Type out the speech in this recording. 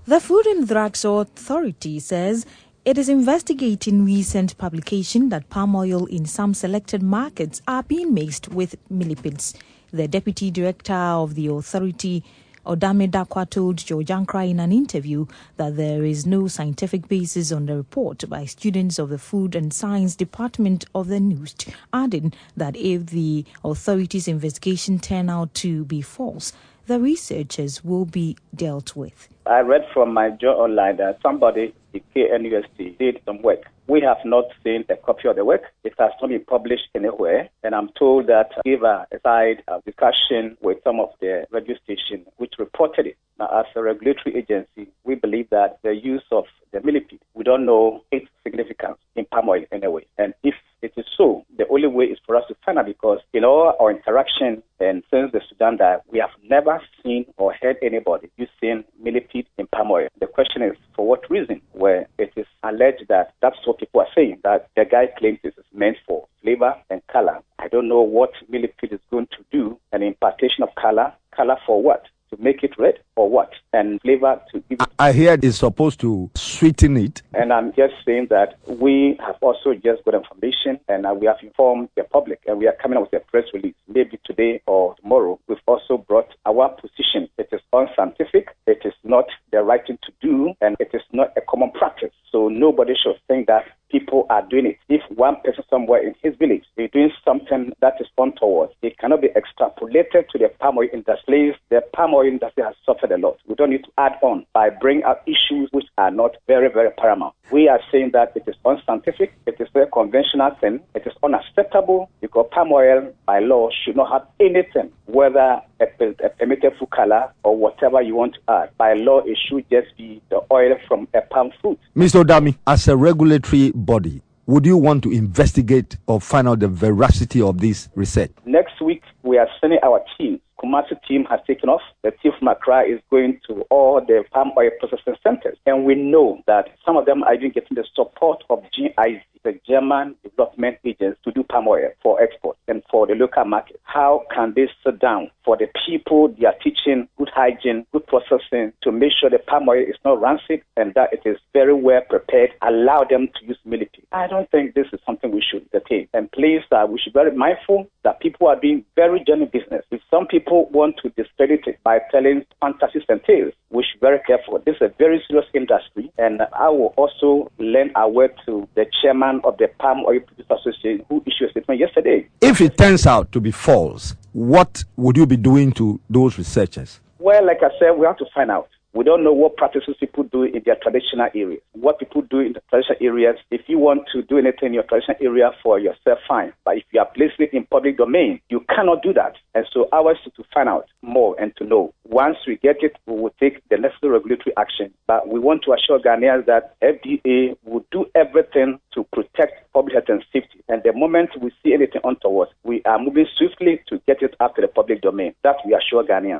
The Food and Drugs Authority says it is investigating recent publication that palm oil in some selected markets are being mixed with millipedes. The deputy director of the authority, Odame Dakwa, told Joe Jankra in an interview that there is no scientific basis on the report by students of the Food and Science Department of the NUST, adding that if the authority's investigation turn out to be false, the researchers will be dealt with. I read from my job online that somebody at KNUST did some work. We have not seen a copy of the work. It has not been published anywhere. And I'm told that give a side discussion with some of the radio stations which reported it. Now, as a regulatory agency, we believe that the use of the millipede, we don't know its significance in palm oil anyway. And if it is so, the only way is for us to find out, because in all our interaction and since the Sudan diet, we have never seen or heard anybody using millipede in palm oil. The question is, for what reason? Where it is alleged that that's what people are saying, that the guy claims this is meant for flavor and color. I don't know what millipede is going to do, an impartation of color for what? To make it red or what? And flavor to give it. I hear it's supposed to sweeten it. And I'm just saying that we have also just got information and we have informed the public, and we are coming up with a press release maybe today or tomorrow. We've also brought our position. It is unscientific, it is not the right thing to do, and it is not a common practice. So nobody should think that people are doing it. If one person somewhere in his village is doing something that is untoward, it cannot be extrapolated to the palm oil industry. The palm oil industry has suffered a lot. We don't need to add on by bringing up issues which are not very, very paramount. We are saying that it is unscientific, it is a conventional thing, it is unacceptable, because palm oil by law should not have anything, whether a permitted food color or whatever you want to add. By law, it should just be the oil from a palm fruit. Mr. Odame, as a regulatory body, would you want to investigate or find out the veracity of this research? Next week, we are sending our team. Kumasi team has taken off. The team from Accra is going to all the palm oil processing centers. And we know that some of them are even getting the support of GIZ, the German Development Agency, to do palm oil for export and for the local market. How can they sit down for the people they are teaching good hygiene, good processing, to make sure the palm oil is not rancid and that it is very well prepared, allow them to use millipede? I don't think this is something we should entertain. And please, we should be very mindful that people are doing very genuine business. If some people want to discredit it by telling fantasies and tales, we should be very careful. This is a very serious industry, and I will also lend a word to the chairman of the Palm Oil Producers Association, who issued a statement yesterday. If it turns out to be false, what would you be doing to those researchers? Well, like I said, we have to find out. We don't know what practices people do in their traditional areas. What people do in the traditional areas, if you want to do anything in your traditional area for yourself, fine. But if you are placing it in public domain, you cannot do that. And so ours is to find out more and to know. Once we get it, we will take the necessary regulatory action. But we want to assure Ghanaians that FDA will do everything to protect public health and safety. And the moment we see anything untoward, we are moving swiftly to get it up to the public domain. That we assure Ghanaians.